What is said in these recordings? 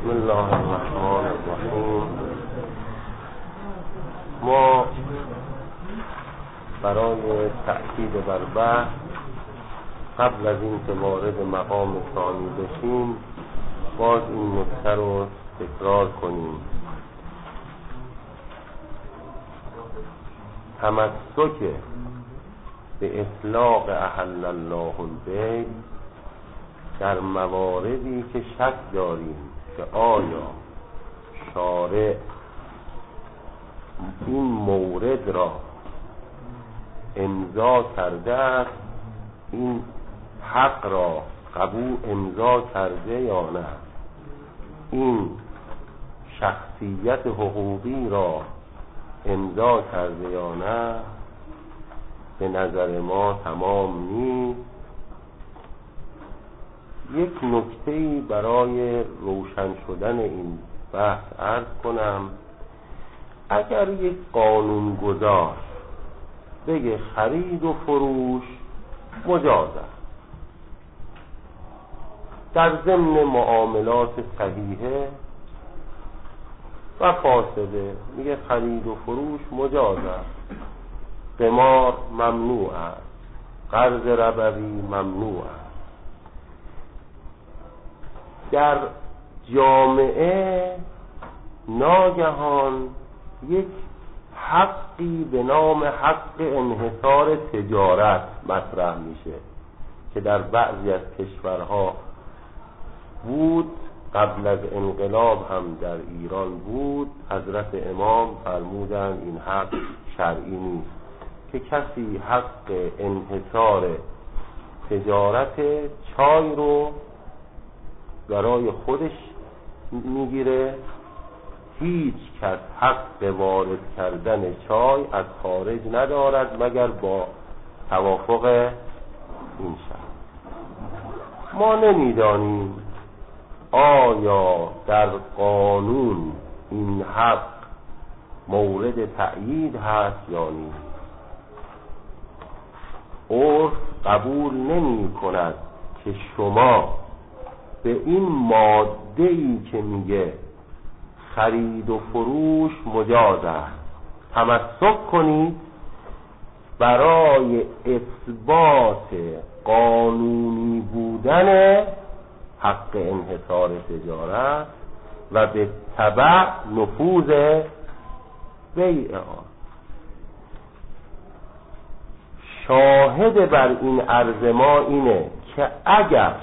بسم الله الرحمن الرحیم. ما برای تأکید بر بحث قبل از این که وارد مقام ثانی بشیم باز این نکته رو تکرار کنیم. تمسک به اطلاق احل الله البیع در مواردی که شک داریم که آیا شارع این مورد را امضا کرده است، این حق را قبول امضا کرده یا نه، این شخصیت حقوقی را امضا کرده یا نه، به نظر ما تمام نیست. یک نکته‌ای برای روشن شدن این بحث عرض کنم. اگر یک قانونگذار بگه خرید و فروش مجاز است در ضمن معاملات صحیحه و فاسده، میگه خرید و فروش مجاز است، قمار ممنوع است، قرض ربوی ممنوع است، در جامعه ناگهان یک حقی به نام حق انحصار تجارت مطرح میشه که در بعضی از کشورها بود، قبل از انقلاب هم در ایران بود. حضرت امام فرمودند این حق شرعی نیست که کسی حق انحصار تجارت چای رو برای خودش میگیره، هیچ کس حق وارد کردن چای از خارج ندارد مگر با توافق این شخص. ما نمیدانیم آیا در قانون این حق مورد تأیید هست یا نیست. عرف قبول نمی کند که شما به این ماده‌ای که میگه خرید و فروش مجاز است تمسک کنید برای اثبات قانونی بودن حق انحصار تجارت و به تبع نفوذ بیع آن. شاهد بر این عرض ما اینه که اگر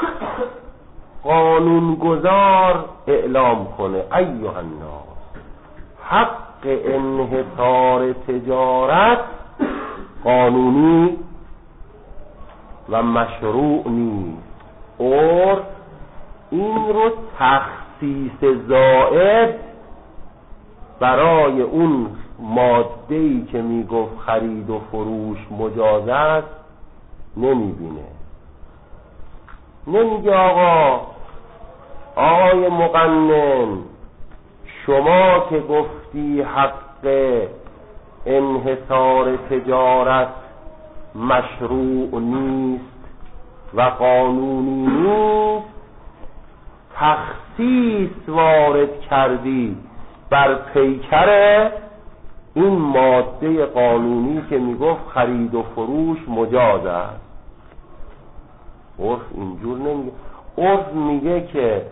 قانونگذار اعلام کنه ایها الناس حق انحصار تجارت قانونی و مشروع نیست، اور این رو تخصیص زائد برای اون ماده‌ای که میگفت خرید و فروش مجاز است نمیبینه. نمیگه آقای مقنن شما که گفتی حق انحصار تجارت مشروع نیست و قانونی نیست، تخصیص وارد کردی بر پیکر این ماده قانونی که میگفت خرید و فروش مجاز است. عرف اینجور نمیگه. عرف میگه که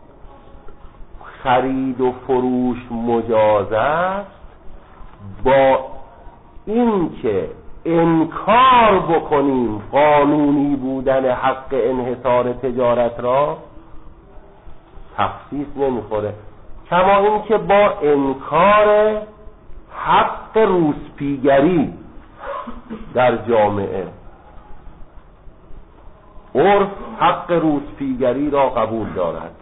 خرید و فروش مجاز است با این که انکار بکنیم قانونی بودن حق انحصار تجارت را تخصیص نمیخوره، کما این که با انکار حق روسپیگری در جامعه. عرف حق روسپیگری را قبول دارد،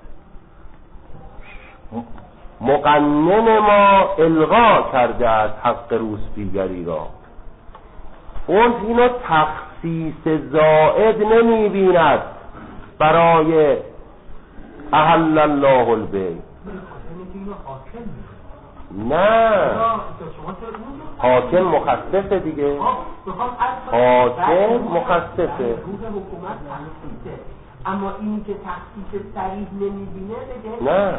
مقنن ما الغا کرده است حق روسپیگری را. عرف اینو تخصیص زائد نمی بیند برای احل الله البیع. نه، حاکم مخصصه دیگه، حاکم مخصصه. اما این که تخصیص صریح نمیبینه بگه نه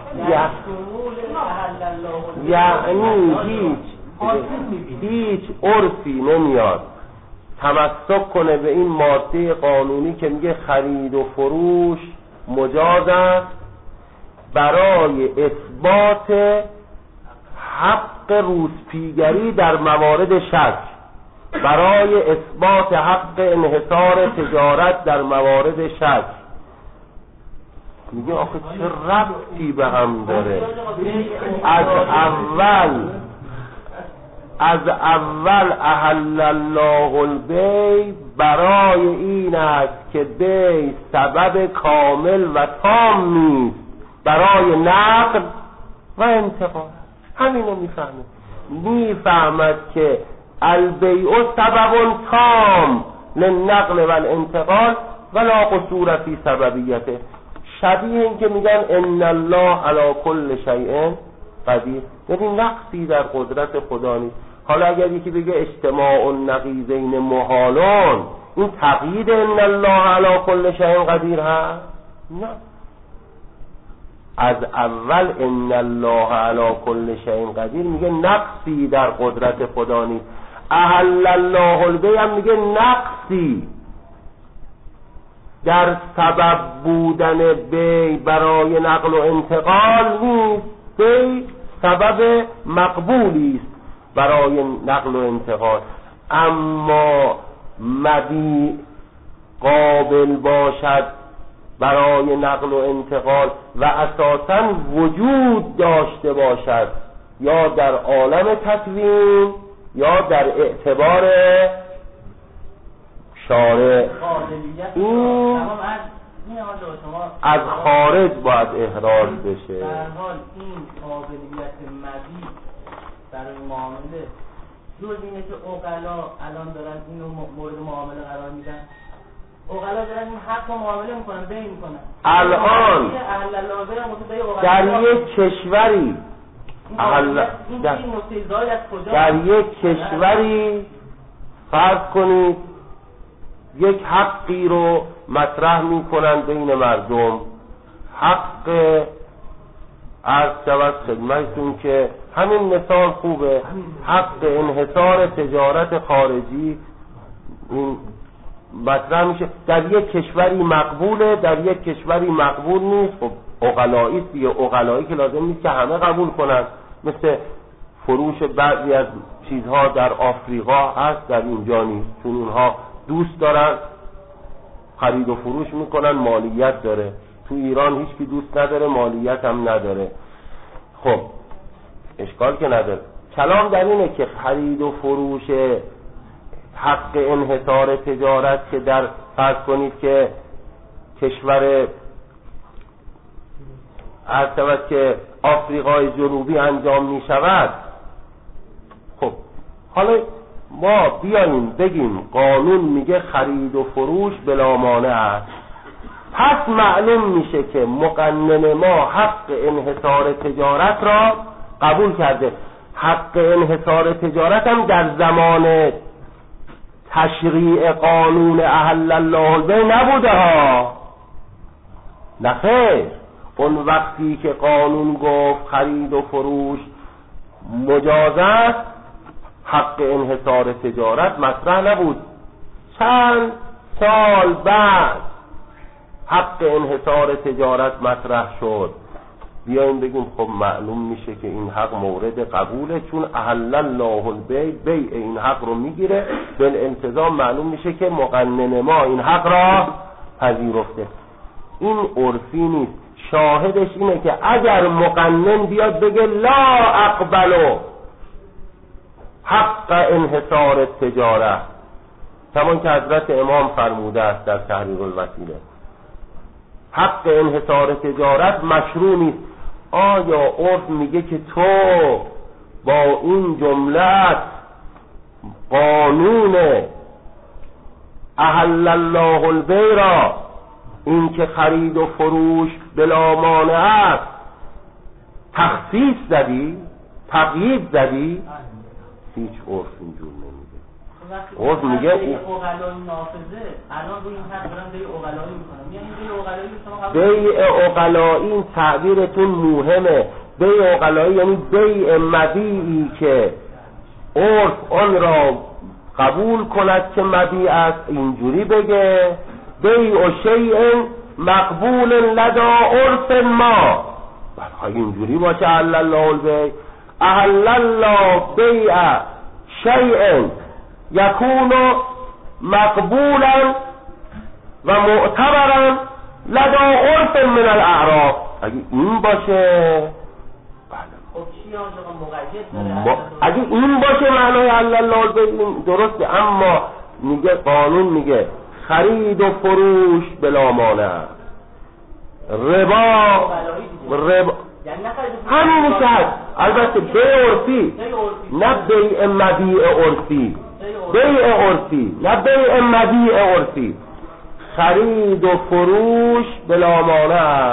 یعنی هیچ عرفی نمیاد تمسک کنه به این ماده قانونی که میگه خرید و فروش مجاز است برای اثبات حق روسپیگری در موارد شک، برای اثبات حق انحصار تجارت در موارد شک. میگه آخه چه ربطی به هم داره؟ از اول احل الله البیع برای این است که بیع سبب کامل و تام نیست برای نقل و انتقال. همینو میفهمد که البیع سبب تام للنقل و الانتقال ولا قصور فی سببیته. شبیه این که میگن ان الله علی کل شیء قدیر، یعنی نقصی در قدرت خدا نیست. حالا اگر یکی بگه اجتماع النقیضین محالون، این تقیید ان الله علی کل شیء قدیر هست؟ نه، از اول ان الله علی کل شیء قدیر میگه نقصی در قدرت خدا نیست. احل الله البیع هم میگه نقصی در سبب بودن بیع برای نقل و انتقال نیست. بیع سبب مقبولی است برای نقل و انتقال، اما مبیع قابل باشد برای نقل و انتقال و اساساً وجود داشته باشد یا در عالم تکوین یا در اعتبار شارع، این از خارج باید احراز بشه. در حال این قابلیت مبیع برای معامله جز اینه که عقلا الان دارن اینو مورد معامله قرار میدن، عقلا دارن این حق معامله میکنن، بیع میکنن. الان در یک کشوری در یک کشوری فرض کنید یک حقی رو مطرح میکنن بین مردم، حق عرض شود خدمتتون که همین مثال خوبه، حق انحصار تجارت خارجی این مطرح میشه. در یک کشوری مقبوله، در یک کشوری مقبول نیست. خب عقلایی است دیگه، عقلایی که لازم نیست که همه قبول کنن. مثل فروش بعضی از چیزها در آفریقا هست، در اینجا نیست، چون اونها دوست دارن خرید و فروش میکنن، مالیت داره. تو ایران هیچ کی دوست نداره، مالیت هم نداره. خب اشکال که نداره. کلام در اینه که خرید و فروش حق انحصار تجارت که در فرض کنید که کشور عرض که آفریقای جنوبی انجام می شود. خب حالا ما بیاییم بگیم قانون میگه خرید و فروش بلا مانع است، پس معلوم میشه که مقنن ما حق انحصار تجارت را قبول کرده. حق انحصار تجارت هم در زمان تشریع قانون احل الله البیع نبوده ها، نخیر. اون وقتی که قانون گفت خرید و فروش مجاز است، حق انحصار تجارت مطرح نبود. چند سال بعد حق انحصار تجارت مطرح شد. بیاییم بگیم خب معلوم میشه که این حق مورد قبوله، چون احل الله البیع، بیع این حق رو میگیره، بالالتزام معلوم میشه که مقنن ما این حق را پذیرفته. این عرفی نیست. شاهدش اینه که اگر مقنن بیاد بگه لا اقبلو حق انحصار تجارت، کمان که حضرت امام فرموده است در تحریر الوسیله، حق انحصار تجارت مشروع نیست. آیا عرف میگه که تو با این جملت قانون احل الله البیع را، این که خرید و فروش بلا مانع است، تخصیص زدی، تقیید زدی؟ هیچ عرف اینجور نمیگه. عرف میگه اوغلای نافذه الان روی این حد دارن بیع اوغلایی میکنن، یعنی بیع اوغلایی شما بیع اوغلایی این تعبیرتون مهمه. بیع اوغلایی یعنی بیع مبیعی که عرف آن را قبول کند که مبیع است، اینجوری بگه بیع شیء مقبول لدا عرف ما، اینجوری باشه. احل الله البیع، احل الله بیع شیء یکون مقبولا و معتبرا لدا عرف من الاعراف. اگه این باشه اگه این باشه معنای احل الله البیع درسته. اما میگه قانون میگه خرید و فروش بلا مانع، ربا همین میشه. البته بیع عرفی نه بیع مبیع عرفی، بیع عرفی نه بیع مبیع عرفی. خرید و فروش بلا مانع،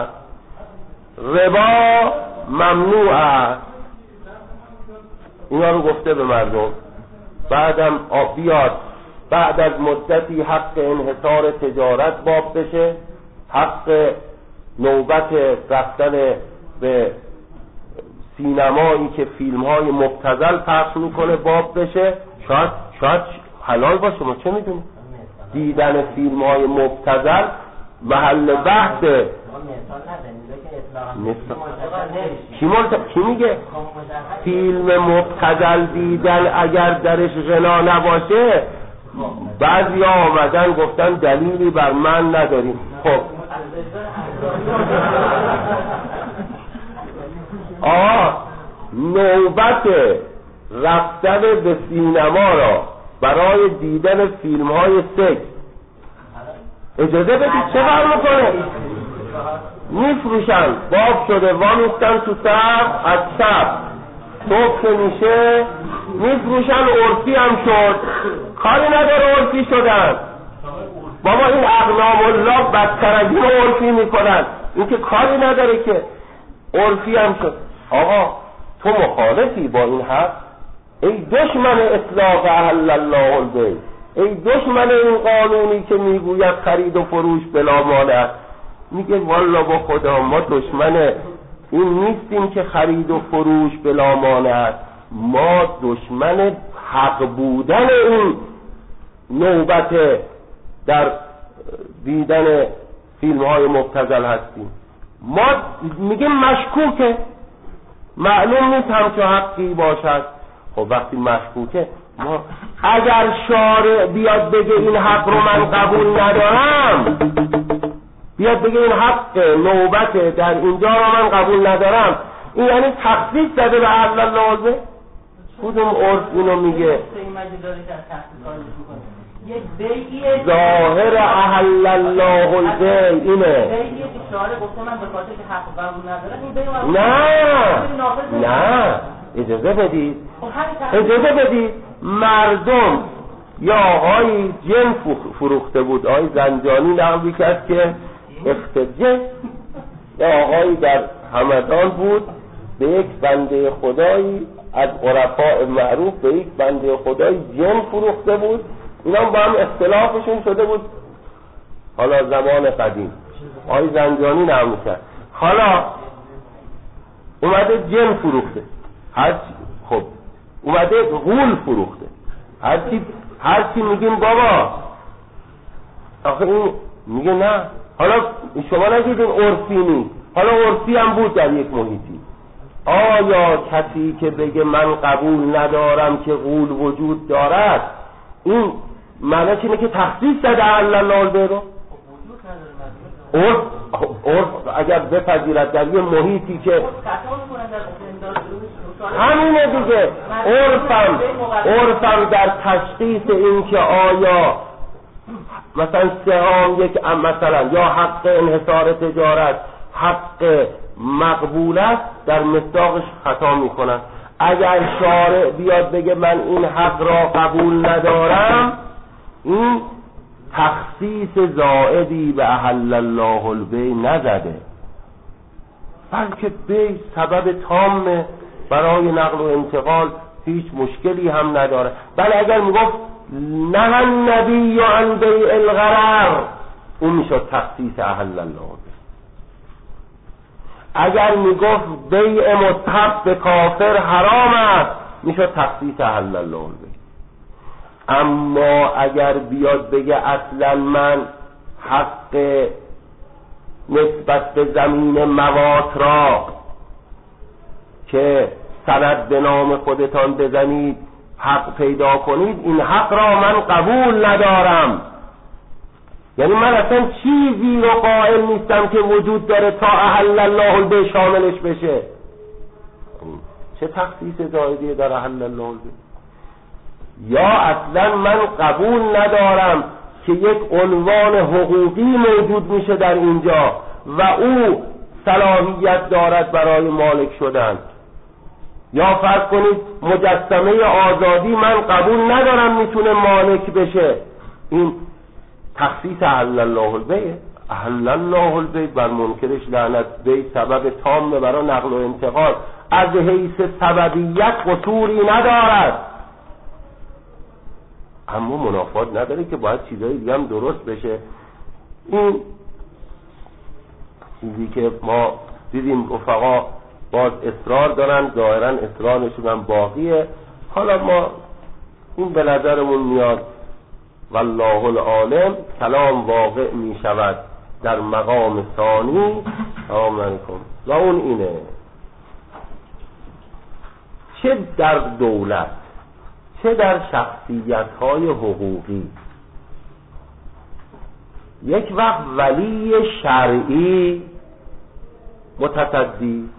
ربا ممنوع است. اینا رو گفته به مردم. بعدم بیاد بعد از مدتی حق انحصار تجارت باب بشه، حق نوبت رفتن به سینمایی که فیلم های مبتذل پخش میکنه باب بشه. شاید حلال باشه، ما چه میدونیم. دیدن فیلم های مبتذل محل بحث. کی میگه فیلم مبتذل دیدن اگر درش غنا نباشه؟ بعضی ها آمدن گفتن دلیلی بر من نداریم. خب نوبت رفتن به سینما را برای دیدن فیلم های سکس اجازه بدید چه کار میکنه؟ میفروشن، باب شده وامیستن تو صف، از صف صبح که میشه میفروشن. عرفی هم شد، کاری نداره عرفی شدن. بابا این اقنام الله بدتر از این عرفی میکنن، این که کاری نداره که عرفی هم شد. آقا تو مخالفی با این حق؟ ای دشمن اطلاق احل الله البیع، ای دشمن این قانونی که میگوید خرید و فروش بلا مانع. میگه والا با خدا ما دشمن این نیستیم که خرید و فروش بلا مانع، ما دشمن حق بودن این نوبت در دیدن فیلم های مبتذل هستیم. ما میگه مشکوکه، معلوم نیست همچه حقی باشد. خب وقتی مشکوکه، ما اگر شارع بیاد بگه این حق رو من قبول ندارم، بیاد بگه این حق نوبت در اینجا رو من قبول ندارم، این یعنی تخصیص زده به احل الله البیع. کدوم عرف اینو میگه؟ ظاهر احل الله البیع اینه. نه اجازه بدید مردم یا آقای جن فروخته بود، آقای زنجانی نقلی کرد که اختجه، یا آقایی در همدان بود به یک بنده خدایی از عرفاء معروف، به یک بنده خدایی جن فروخته بود. اینا با هم اختلافشون شده بود، حالا زمان قدیم آقای زنجانی نقل کرد. حالا اومده جن فروخته، خب اومده غول فروخته، هرچی میگیم بابا آخه این میگه نه. حالا شما نگید این عرفی نیست، حالا عرفی هم بود در یک محیطی. آیا کسی که بگه من قبول ندارم که غول وجود دارد، این معنیش اینه که تخصیص زده احل الله البیع رو؟ عرف اگر بپذیرد در یه محیطی که همینه دیگه، عرفم در تشخیص این که آیا مثلا سهام یک مثلا یا حق انحصار تجارت حق مقبول است، در مصداقش خطا میکنن. اگر شارع بیاد بگه من این حق را قبول ندارم، این تخصیص زائدی به احل الله البیع نزده، بلکه بیع سبب تام برای نقل و انتقال، هیچ مشکلی هم نداره. بله اگر میگفت نه النبی عن بیع الغرر، اون میشد تخصیص احل الله به. اگر میگفت بیع مستحب به کافر حرام است، میشد تخصیص احل الله به. اما اگر بیاد بگه اصلا من حق نسبت به زمین موات را که سند به نام خودتان بزنید حق پیدا کنید، این حق را من قبول ندارم. یعنی من اصلا چیزی رو قائل نیستم که وجود داره تا احل الله به شاملش بشه. چه تخصیص زائدی در احل الله به؟ یا اصلا من قبول ندارم که یک عنوان حقوقی موجود میشه در اینجا و او صلاحیت دارد برای مالک شدن. یا فرض کنید مجسمه آزادی من قبول ندارم میتونه مالک بشه. این تخصیص احل الله البیع. احل الله البیع بر منکرش لعنت. بیع سبب تام برای نقل و انتقال، از حیث سببیت قصوری ندارد، اما منافات نداره که باید چیزایی دیگه هم درست بشه. این چیزی که ما دیدیم رفقا باز اصرار دارن، ظاهرا اصرارشون هم باقیه. حالا ما این به نظرمون میاد والله العالم کلام واقع می شود در مقام ثانی. آمنکم و اون اینه چه در دولت چه در شخصیت‌های حقوقی یک وقت ولی شرعی متصدی،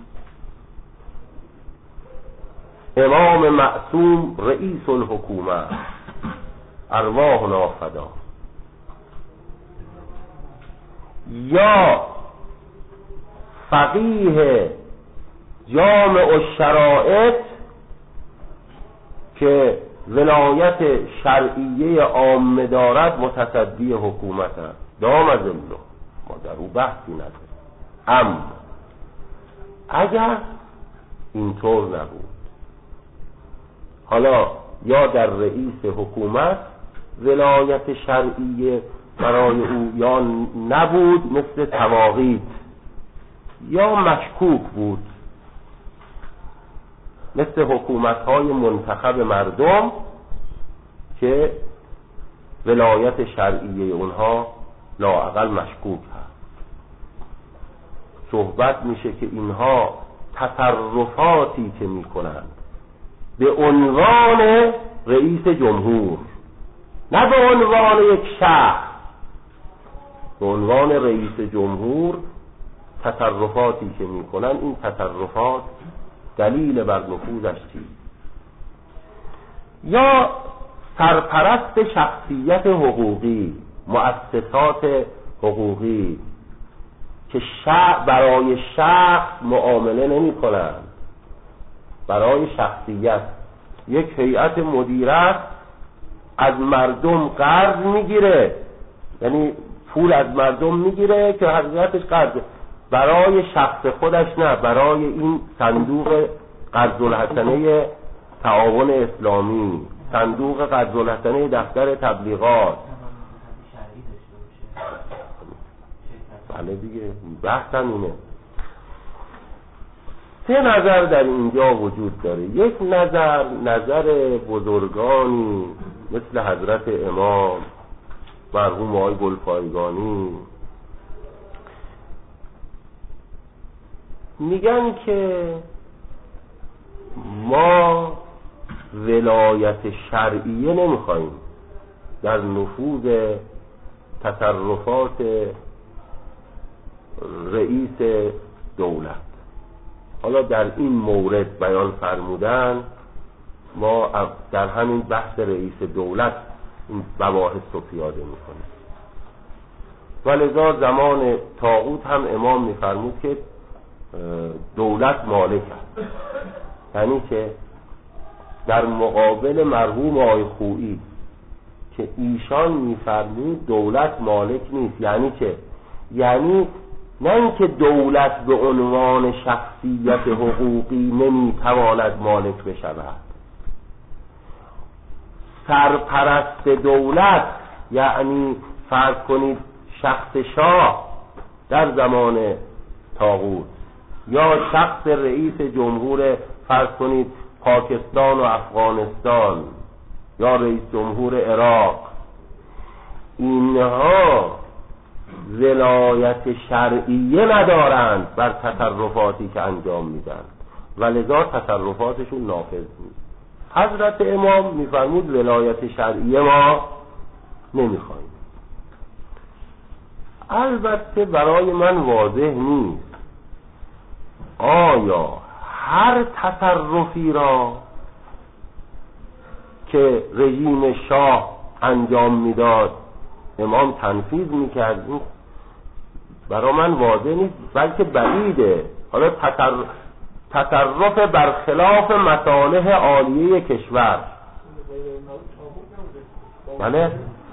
امام معصوم رئیس الحکومه ارواحنا فدا، یا فقیه جامع الشرائط که ولایت شرعیه عامه دارد متصدی حکومت است. دام از الله، ما در او بحثی نداریم. اما اگر اینطور نبود، حالا یا در رئیس حکومت ولایت شرعیه برای او یا نبود مثل تواقیت، یا مشکوک بود مثل حکومت‌های منتخب مردم که ولایت شرعیه اونها لااقل مشکوک هست. صحبت میشه که اینها تصرفاتی که میکنند به عنوان رئیس جمهور، نه به عنوان یک شخص، به عنوان رئیس جمهور تصرفاتی که میکنن، این تصرفات دلیل بر نفوذش چیست؟ یا سرپرست شخصیت حقوقی، مؤسسات حقوقی که برای شخص معامله نمی کنند، برای شخصیت. یک هیئت مدیره از مردم قرض میگیره، یعنی پول از مردم میگیره که حقیقتش قرضه، برای شخص خودش نه، برای این صندوق قرض الحسنه تعاون اسلامی، صندوق قرض الحسنه دفتر تبلیغات. بله دیگه، بحثم اینه. سه نظر در اینجا وجود داره. یک نظر بزرگانی مثل حضرت امام مرحوم آقای گلپایگانی میگن که ما ولایت شرعیه نمیخوایم در نفوذ تصرفات رئیس دولت. حالا در این مورد بیان فرمودن ما در همین بحث رئیس دولت این مباحث رو پیاده میکنیم. ولذا زمان طاغوت هم امام میفرمود که دولت مالک است، یعنی که در مقابل مرحوم آقای خویی که ایشان میفرمود دولت مالک نیست، یعنی که یعنی نه اینکه دولت به عنوان شخصیت حقوقی نمیتواند مالک بشود، سرپرست دولت، یعنی فرض کنید شخص شاه در زمان طاغوت یا شخص رئیس جمهور فرض کنید پاکستان و افغانستان یا رئیس جمهور عراق، اینها ولایت شرعیه ندارند بر تصرفاتی که انجام میدن و لذا تصرفاتشون نافذ نیست. حضرت امام میفرمود ولایت شرعیه ما نمیخوایم. البته برای من واضح نیست آیا هر تصرفی را که رژیم شاه انجام میداد امام تنفیذ میکرد. این برای من واضح نیست، بلکه بعیده. حالا تصرف برخلاف مصالح عالیه کشور، بله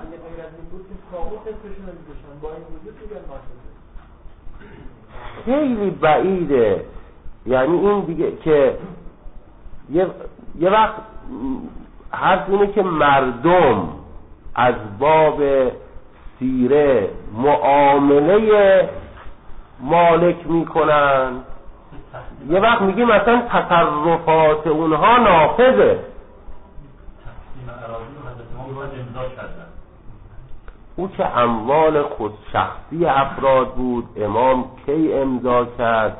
خیلی بعیده. یعنی این دیگه که یه وقت حرف اینه که مردم از باب سیره معامله مالک میکنن، یه وقت میگه مثلا تصرفات اونها نافذه. او که اموال خود شخصی افراد بود امام کی امضا کرد؟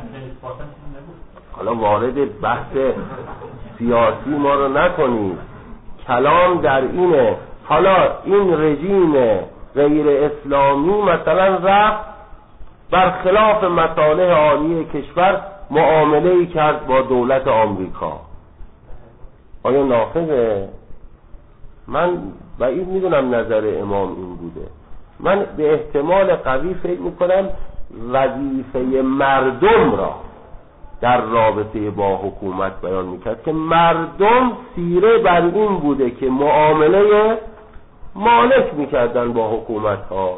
حالا وارد بحث سیاسی ما رو نکنید، کلام در اینه. حالا این رژیم غیر اسلامی مثلا رفت برخلاف مصالح عالی کشور معامله‌ای کرد با دولت آمریکا، آیا نافذه؟ من بعید میدونم نظر امام این بوده. من به احتمال قوی فکر میکنم وظیفه مردم را در رابطه با حکومت بیان میکرد که مردم سیره بر این بوده که معامله مالک میکردن با حکومت ها.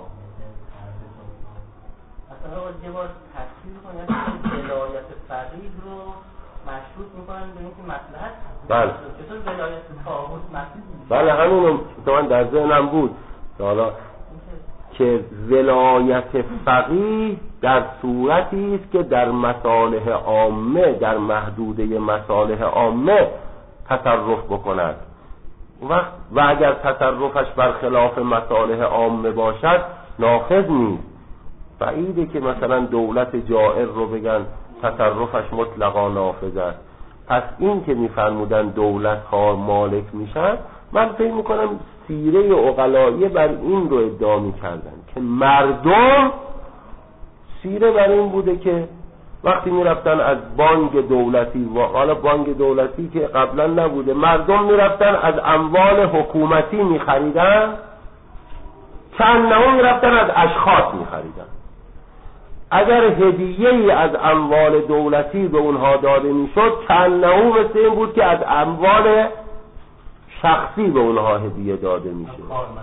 اصلا یه بار تفسیر کنید ولایت فقیه رو مشروط میکنن به اینکه مصلحت. بله. چطور ولایت طاغوت مشروط؟ بله همینو من در ذهنم بود. حالا که ولایت فقیه در صورتی است که در مصالح عامه، در محدوده مصالح عامه تصرف بکند و اگر تصرفش برخلاف مصالح عامه باشد نافذ نیست. بعیده که مثلا دولت جائر رو بگن تصرفش مطلقا نافذ است. پس این که میفرمودن دولت ها مالک میشن، من فکر میکنم سیره عقلایی بر این رو ادعا میکردن که مردم سیره بر این بوده که وقتی میرفتن از بانک دولتی، حالا بانک دولتی که قبلا نبوده، مردم میرفتن از اموال حکومتی میخریدن، چند نهم میرفتن از اشخاص میخریدن. اگر هدیه‌ای از اموال دولتی به اونها داده میشد، چند نهم مثل این بود که از اموال شخصی به اونها هدیه داده میشه.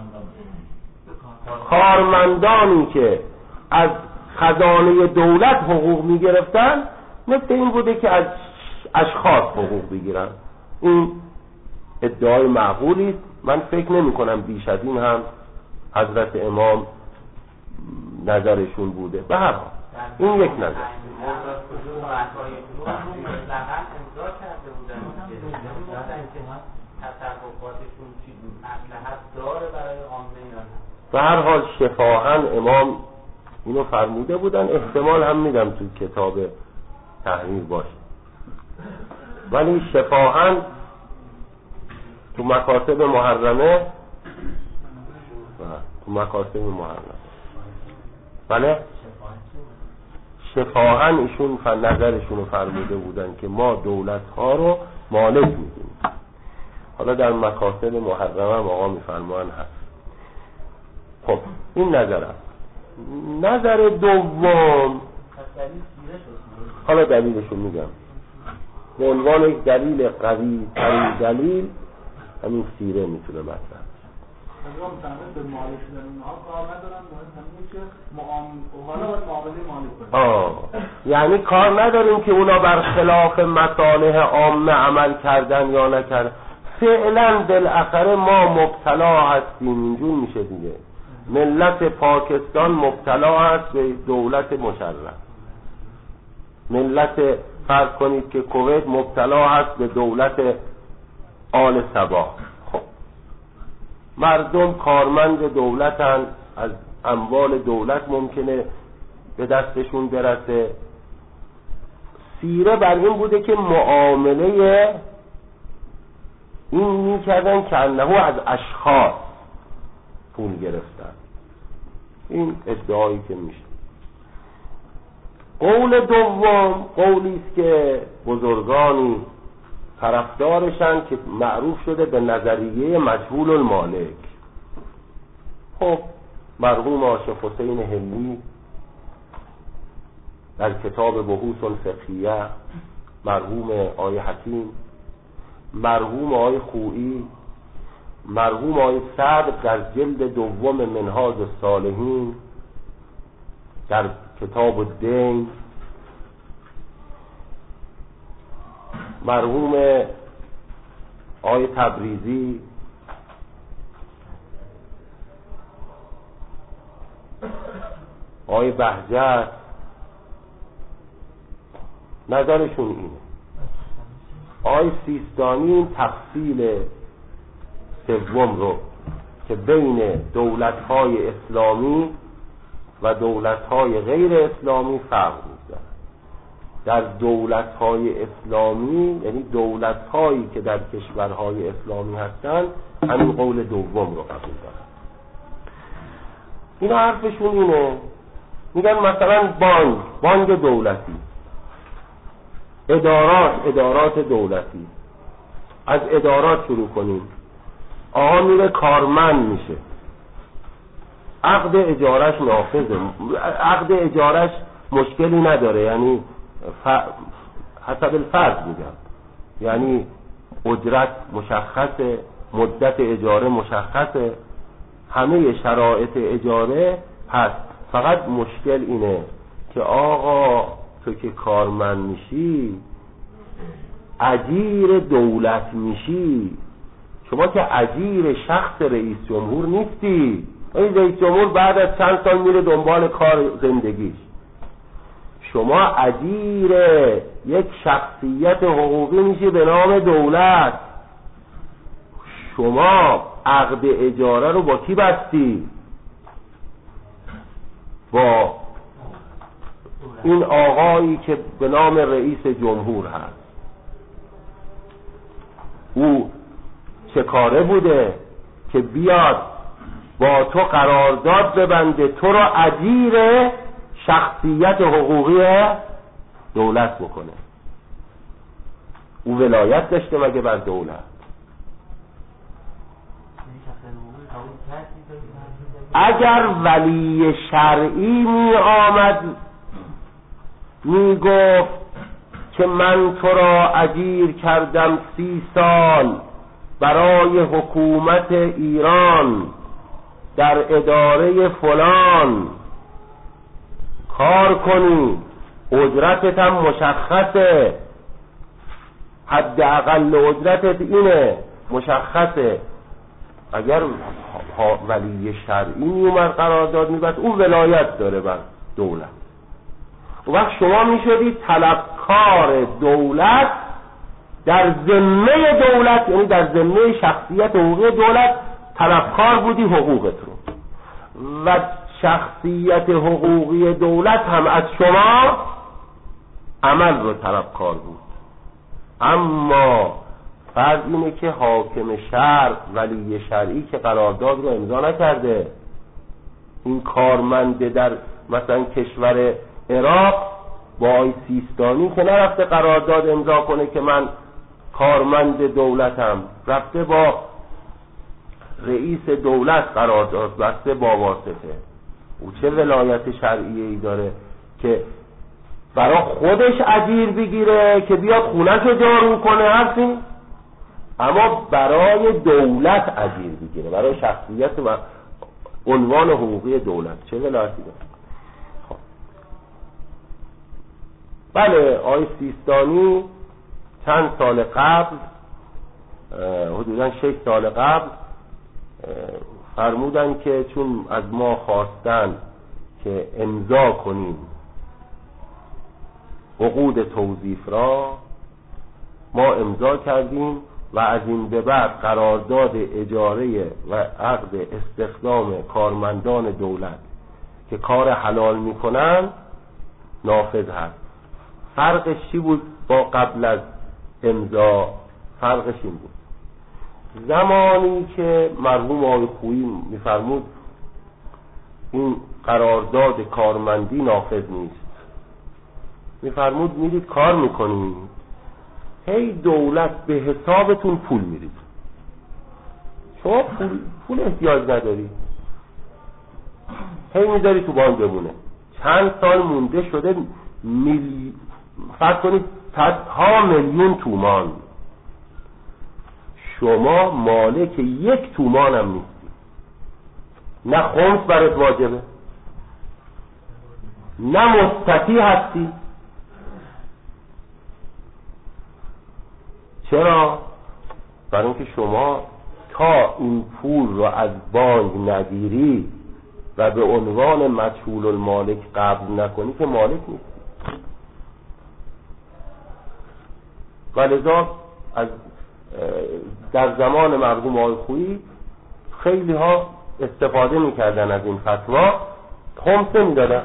کارمندانی که از خزانه دولت حقوق میگرفتن مثل این بوده که از اشخاص حقوق بگیرن. این ادعای معقولی است. من فکر نمی کنم بیش از این هم حضرت امام نظرشون بوده. به هر حال این یک نظر. به هر حال شفاهاً امام اینو فرموده بودن. احتمال هم میدم تو کتاب تحریر باشه، ولی شفاهاً تو مکاتب محرمه بله شفاهاً ایشون نظرشون رو فرموده بودن که ما دولت ها رو مالک میدونیم. حالا در مکاتب محرمه آقا میفرمان هست. خب این نظر هست. نظر دوم، حالا دلیلشو میگم به عنوان یک دلیل قوی ترین دلیل، همین سیره میتونه مطرح یعنی کار نداریم که اونا برخلاف مصالح عامه عمل کردن یا نکردن، فعلا بالاخره ما مبتلا هستیم، اینجور میشه دیگه. ملت پاکستان مبتلا هست به دولت مشرف، ملت فرض کنید که کویت مبتلا هست به دولت آل صباح. خب مردم کارمند دولتن، از اموال دولت ممکنه به دستشون برسه. سیره بر این بوده که معامله این میکردن که انه از اشخاص پول گرفتن. این ادعایی که میشه. قول دوم قولی است که بزرگانی طرفدارشن که معروف شده به نظریه مجهول المالک. خب مرحوم عاشق حسین حلمی در کتاب بحوث فقهیه، مرحوم آقای حکیم، مرحوم آقای خویی، مرحوم آقای صدر در جلد دوم منهاج الصالحین در کتاب الدین، مرحوم آقای تبریزی، آقای بهجت، نظرشون اینه. آقای سیستانی این تفصیل سوم رو که بین دولت‌های اسلامی و دولت‌های غیر اسلامی فرق می‌کنه. در دولت‌های اسلامی یعنی دولت‌هایی که در کشورهای اسلامی هستن همین قول دوم رو قبول دارن. اینا حرفشون اینه، میگن مثلا بانک دولتی، ادارات دولتی، از ادارات شروع کنیم. آقا میره کارمند میشه، عقد اجارش نافذه، عقد اجارش مشکلی نداره، یعنی حسب الفرض میگم، یعنی اجرت مشخصه، مدت اجاره مشخصه، همه شرایط اجاره هست. فقط مشکل اینه که آقا تو که کارمند میشی اجیر دولت میشی، شما که اجیر شخص رئیس جمهور نیستی. این رئیس جمهور بعد از چند سال میره دنبال کار زندگیش، شما اجیر یک شخصیت حقوقی میشی به نام دولت. شما عقد اجاره رو با کی بستی؟ با این آقایی که به نام رئیس جمهور هست. او چه کاره بوده که بیاد با تو قرارداد ببنده، تو رو اجیر شخصیت حقوقی دولت بکنه؟ او ولایت داشته مگه بر دولت؟ اگر ولی شرعی می آمد می گفت که من تو را اجیر کردم 30 سال برای حکومت ایران در اداره فلان کار کنی، اجرتت هم مشخصه، حداقل اجرتت اینه، مشخصه. اگر ولی شرعی میومد قرارداد میبست، اون ولایت داره بر دولت. و وقت شما میشدید طلبکار دولت در ذمه دولت، یعنی در ذمه شخصیت حقوقی دولت طلبکار بودی حقوقت رو، و شخصیت حقوقی دولت هم از شما عمل رو طلبکار بود. اما فرض اینه که حاکم شهر ولی شرعی که قرارداد رو امضا نکرده، این کارمند در مثلا کشور عراق با آی سیستانی که نرفته قرارداد امضا کنه که من کارمند دولتم، رفته با رئیس دولت قرارداد بسته با واسطه. او چه ولایت شرعیه‌ای داره که برای خودش اجیر بگیره که بیاد خونه‌ش رو جارو کنه؟ هستی؟ اما برای دولت اجیر بگیره، برای شخصیت و عنوان حقوقی دولت چه ولایتی داره؟ خب بله، آقای سیستانی چند سال قبل حدوداً 6 سال قبل فرمودن که چون از ما خواستن که امضا کنیم عقود توظیف را، ما امضا کردیم و از این به بعد قرارداد اجاره و عقد استخدام کارمندان دولت که کار حلال میکنن نافذ هست. فرقش چی بود با قبل از امضا؟ فرقش این بود زمانی که مرحوم آقای خویی میفرمود این قرارداد کارمندی نافذ نیست، میفرمود میرید کار میکنید، هی دولت به حسابتون پول میرید، شما پول احتیاج نداری، هی میذاری تو بانک بمونه. چند سال مونده شده فرض کنید صدها میلیون تومان، شما مالک 1 تومان هم نیستی، نه خمس برات واجبه، نه مستطیع هستی. چرا؟ برای اینکه شما تا این پول رو از بانک نگیری و به عنوان مجهول المالک قبض نکنی که مالک نیستی. ولذا از در زمان مرحوم آقای خویی خیلی ها استفاده میکردن از این فتوا، خمس نمیدادن،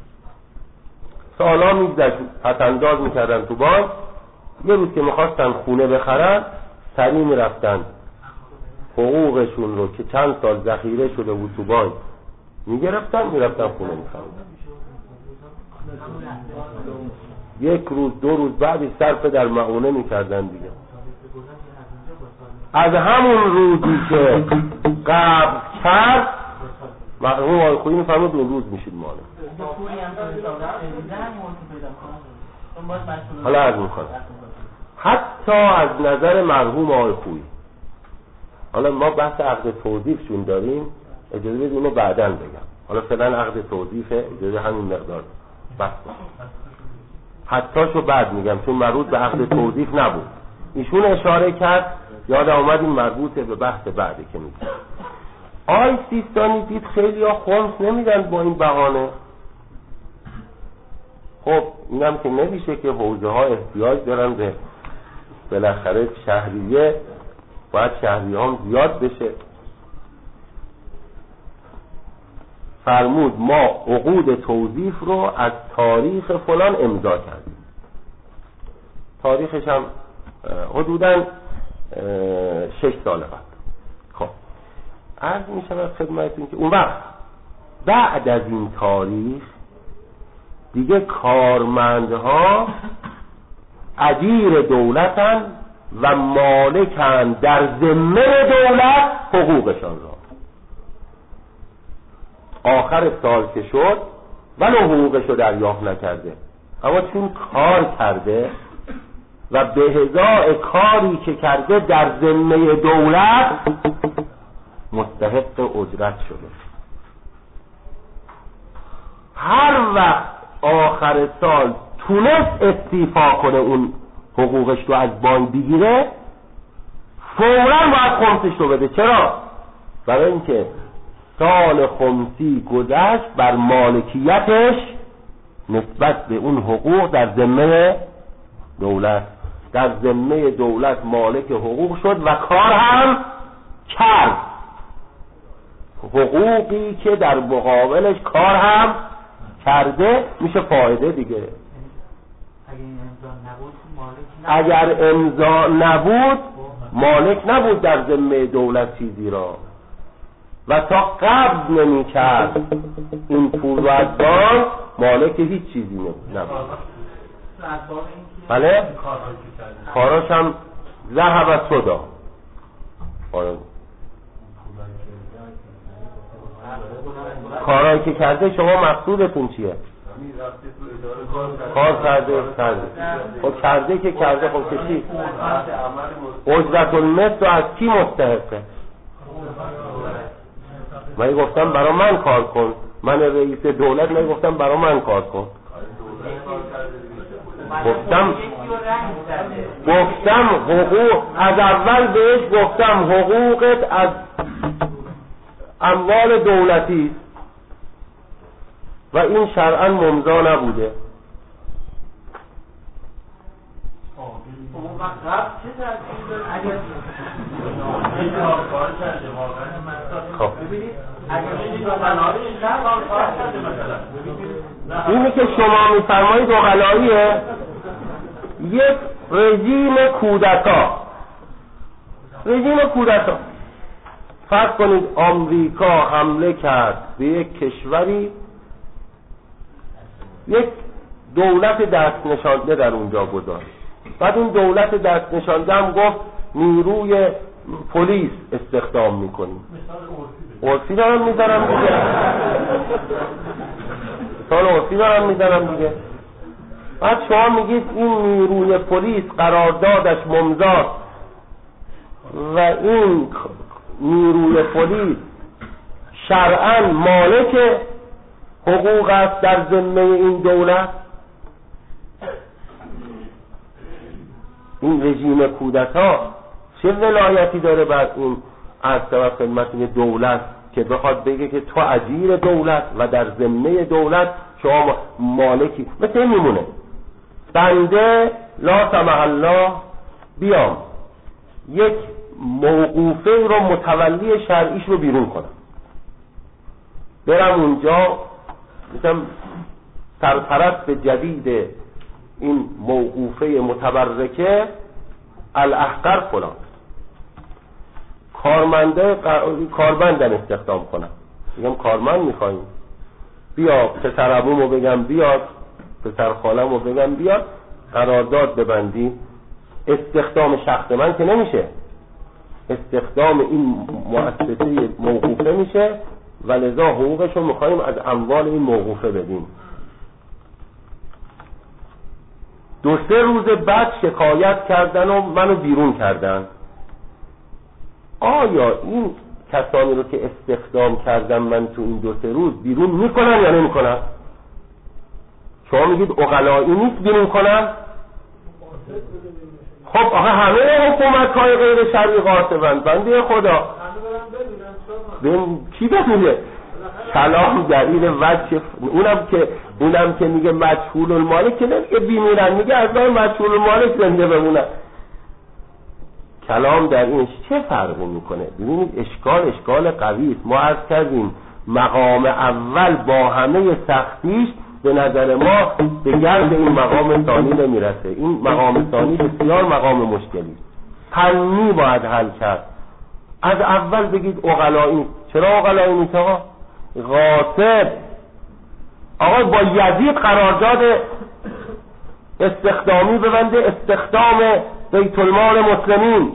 سالا میگذشت پسنداز میکردن تو بانک، یه روز که میخواستن خونه بخرن سریع میرفتن حقوقشون رو که چند سال ذخیره شده بود تو بانک میگرفتن، میرفتن خونه میخرن. 1 روز 2 روز بعدی صرف در معونه میکردن دیگه. از همون روزی که قبض کرد مرحوم آقای خویی میفرمود اون روز میشید مالک. حالا عرض میکنم حتی از نظر مرحوم آقای خویی، حالا ما بحث عقد توظیفشون داریم، اجازه بدید اینو بعداً بگم، حالا فعلا عقد توظیف اجازه همین مقدار بس کن، حتی شو بعد میگم چون مربوط به عقد توظیف نبود. ایشون اشاره کرد، یاد اومد این مربوطه به بحث بعده که میگم. آی سیستانی دید خیلی ها خمس نمیدن با این بهانه. خب اینم که نمیشه که حوزه ها احتیاج دارن به بالاخره شهریه، باید شهریه هم زیاد بشه. فرمود ما عقود توظیف رو از تاریخ فلان امضا کردیم، تاریخش هم حدوداً 6 سال قبل. خب عرض می شود خدمتتون که اون وقت بعد از این تاریخ دیگه کارمندها اجیر دولتن و مالکن در ذمه دولت حقوقشان را. آخر سال که شد ولو حقوقش رو دریافت نکرده، اما چون کار کرده و به ازای کاری که کرده در ذمه دولت مستحق اجرت شده. هر وقت آخر سال تونست استیفا کنه اون حقوقش رو از بانک بگیره، فوراً باید خمسش رو بده. چرا؟ برای اینکه سال خمسی گذشت بر مالکیتش نسبت به اون حقوق در ذمه دولت، در ذمه دولت مالک حقوق شد و کار هم کرد. حقوقی که در مقابلش کار هم کرده میشه فایده دیگه. اگر امضا نبود مالک نبود در ذمه دولت چیزی را و تا قبض نمی کرد این پول و از بانک مالک هیچ چیزی نبود. بله؟ کاراش هم ذهب و صدا. کارایی که کرده شما مقصودتون چیه؟ کار کرده خب کرده که کرده، خب که چی؟ اجرت المثل از کی مستحقه؟ من گفتم برای من کار کن، من رئیس دولت من گفتم برای من کار کن. گفتم حقوق از اول بهش گفتم حقوقت از اموال دولتی و این شرعاً ممضا نبوده. اینی که شما میفرمایید عقلاییه، یک رژیم کودتا. فرض کنید آمریکا حمله کرد به یک کشوری، یک دولت دست نشانده در اونجا گذاشت، بعد اون دولت دست نشانده هم گفت نیروی پلیس استخدام میکنیم. عرفی دارم میذارم دیگه. بعد شما میگید این نیروی پلیس قراردادش ممضاست و این نیروی پلیس شرعاً مالک حقوق است در ذمه این دولت. این رژیم کودتا چه ولایتی داره بر این از طرف خدمت دولت که بخواد بگه که تو اجیر دولت و در ذمه دولت شما مالکی؟ مثل این میمونه بنده لا سمح الله بیام یک موقوفه رو متولی شرعیش رو بیرون کنم، برم اونجا مثلا سرپرست جدید این موقوفه متبرکه الاحقر فلان کارمندن استخدام کنم، میگم کارمند میخواییم، بیا پسر عمومو بگم بیاد، پسر خالمو بگم بیاد، قرارداد ببندی. استخدام شخص من که نمیشه، استخدام این مؤسسه موقوفه میشه و لذا حقوقشو میخواییم از اموال این موقوفه بدیم. 2-3 روز بعد شکایت کردن و منو بیرون کردن. آیا این کسانی رو که استخدام کردم من تو این 2-3 روز بیرون میکنن یا نمیکنن؟ شما میگید عقلایی نیست بیرون کنن؟ خب آخه همه حکومت‌های غیر شرعی قاطبند. بنده خدا کی بدونه؟ کلام در این وجه اونم که میگه مجهول المالک که نمیگه بیمیرن، میگه از من مجهول المالک زنده بمونن. کلام در اینش چه فرقی میکنه؟ ببینید اشکال قوی است. ما عرض کردیم مقام اول با همه سختیش به نظر ما به گرد این مقام ثانی نمیرسه. این مقام ثانی بسیار مقام مشکلی، فنی باید حل کرد. از اول بگید عقلایی. چرا عقلایی نیست آقا؟ غاصب آقا با یزید قرارداد استخدامی ببنده، استخدام بیت المال مسلمین.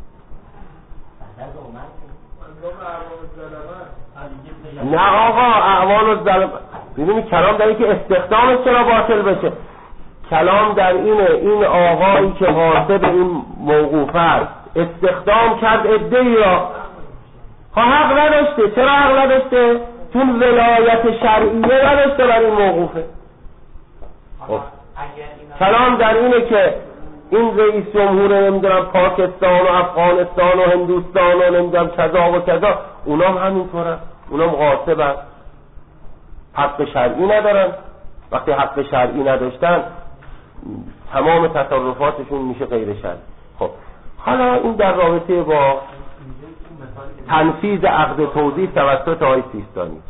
نه آقا اعوان الظلم. ببینید کلام در اینه که استخدامش چرا باطل بشه. کلام در اینه این آقایی که غاصب این موقوفه است استخدام کرد عده‌ای را، حق نداشته. چرا حق نداشته؟ چون ولایت شرعیه نداشته بر این موقوفه. کلام در اینه که این رئیس جمهور نمیدونم پاکستان و افغانستان و هندوستان و نمیدونم کذا و کذا، اونام همینطوره، اونام غاصبن، حق شرعی ندارن. وقتی حق شرعی نداشتن تمام تصرفاتشون میشه غیر شرعی. خب حالا این در رابطه با تنفیذ عقد توزیع توسط آقای سیستانی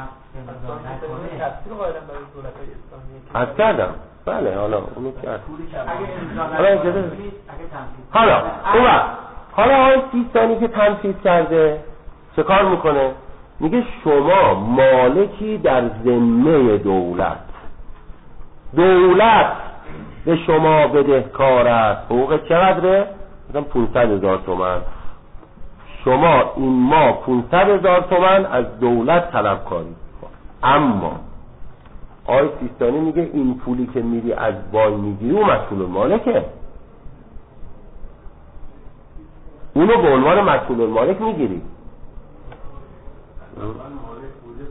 از کردم. بله حالا اونو کرد. حالا آقای سیستانی که تنفیذ کرده چه کار میکنه؟ میگه شما مالکی در ذمه دولت به شما بدهکار است. حقوق چقدره؟ مثلا 500,000 تومان. شما این ماه 500,000 تومان از دولت طلب کنید. اما آقای سیستانی میگه این پولی که میری از وای میگیری اون مسئول مالکه، اونو به عنوان مسئول مالک میگیری.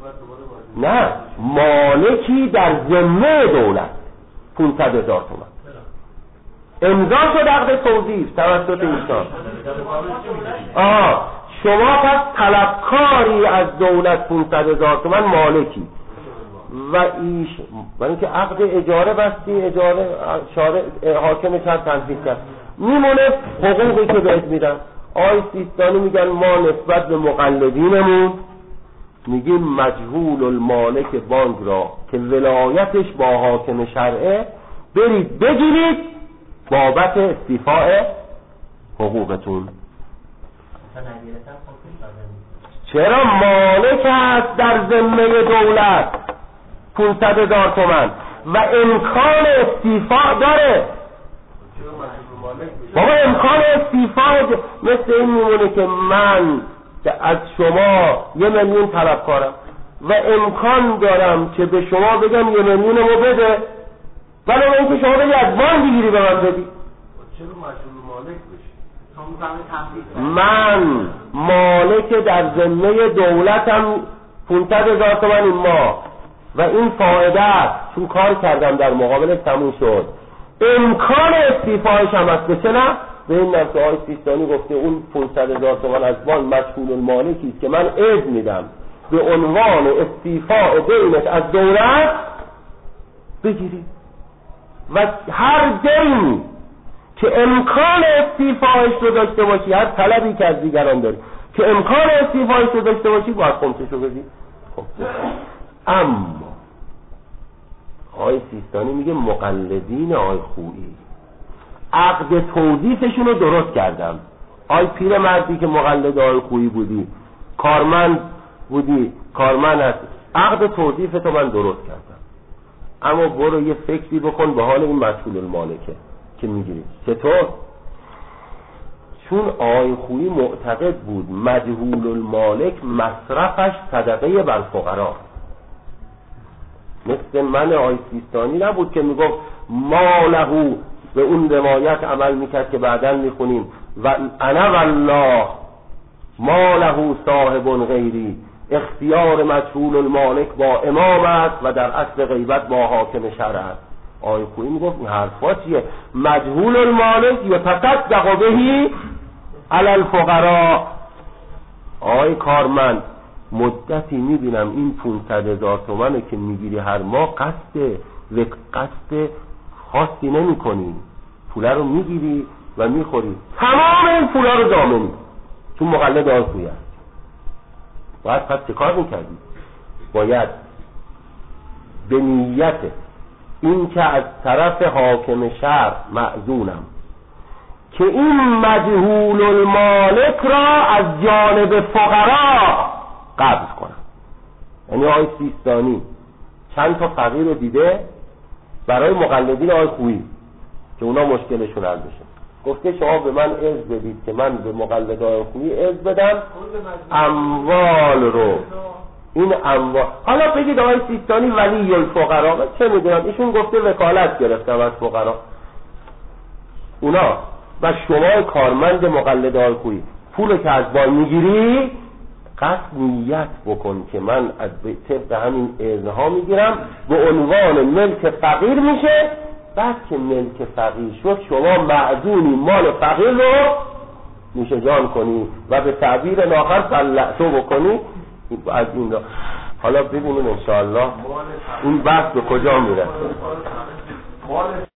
نه، مالکی در ذمه دولت 500,000 تومان. امضا شد عقد توظیف توسط ایشان. شما پس طلبکاری از دولت 500,000 تومان مالکی و ایش برای اینکه عقد اجاره بستی، اجاره حاکم کرد تنفیذ کرد، میمونه حقوقی که بهت میدن. آقای سیستانی میگن ما نسبت به مقلدینمون میگیم مجهول المالک بانک را که ولایتش با حاکم شرعه برید بگیرید بابت استیفاء حقوقتون. چرا مالک است در ذمه دولت 500,000 تومان و امکان استیفاء داره. بابا امکان استیفاء مثل این میمونه که من از شما 1,000,000 طلبکارم و امکان دارم که به شما بگم 1,000,000 بده، ولی اینکه شما بگی از وام بگیری به من بدی. چرا مجبور مالک بشی؟ من مالک در ذمه دولتم 500,000 تومان این ماه و این فایده است چون کار کردم در مقابل تموم شد. امکان استیفایش هم هست. بشه نه؟ به این نفسه های سیستانی گفته اون 500,000 تومان از بانک مشغول المالکی است که من اذن میدم به عنوان استیفاء دینت از دولت بگیری و هر دینی که امکان استیفایش رو داشته باشی، هر طلبی که از دیگران داری که امکان استیفایش رو داشته باشی باید خمسشو بدی. خب اما آقای سیستانی میگه مقلدین آقای خویی عقد توظیفشون رو درست کردم. آقای پیر مردی که مقلد آقای خویی بودی، کارمند بودی، کارمند هستی، عقد توظیفتو من درست کردم، اما برو یه فکری بکن به حال این مسئول المالکه که میگیری. چطور؟ چون آقای خویی معتقد بود مجهول المالک مصرفش صدقه بر فقرا، مثل من آقای سیستانی نبود که میگفت مالهو، به اون روایت عمل میکرد که بعداً میخونیم و انا والله مالهو صاحب غیری، اختیار مجهول المالک با امام است و در اصل غیبت با حاکم شرع است. آقای خویی میگفت این حرفا چیه؟ مجهول المالک یتصدق بهی علی الفقراء. آقای کارمند مدتی میبینم این 500,000 تومانه که میگیری هر ماه قصد خاصی نمی کنی، پوله رو میگیری و میخوری، تمام این پوله رو ضامنی چون مقلد آقای خویی است. باید پس چه کار میکردی؟ باید به نیت این که از طرف حاکم شرع مأذونم که این مجهول المالک را از جانب فقرا قبض کنم. یعنی آقای سیستانی چند تا فقیر رو دیده برای مقلدین آقای خویی که اونا مشکلشون حل بشه، گفته شما به من اذن بدید که من به مقلد آقای خویی اذن بدم اموال رو، این اموال، حالا بگید آقای سیستانی ولی الفقرا، چه میدونم ایشون گفته وکالت گرفتم از فقرا اونا، و شما کارمند مقلد آقای خویی پول که از بان میگیری قصد نیت بکن که من از طبق همین اذنها میگیرم به عنوان ملک فقیر میشه. بعد که ملک فقیر شد شما معدونی مال فقیر رو میشه جان کنی و به تعبیر ناخر طلعتو بکنی از این را. حالا ببینیم انشاءالله این بحث به کجا میره.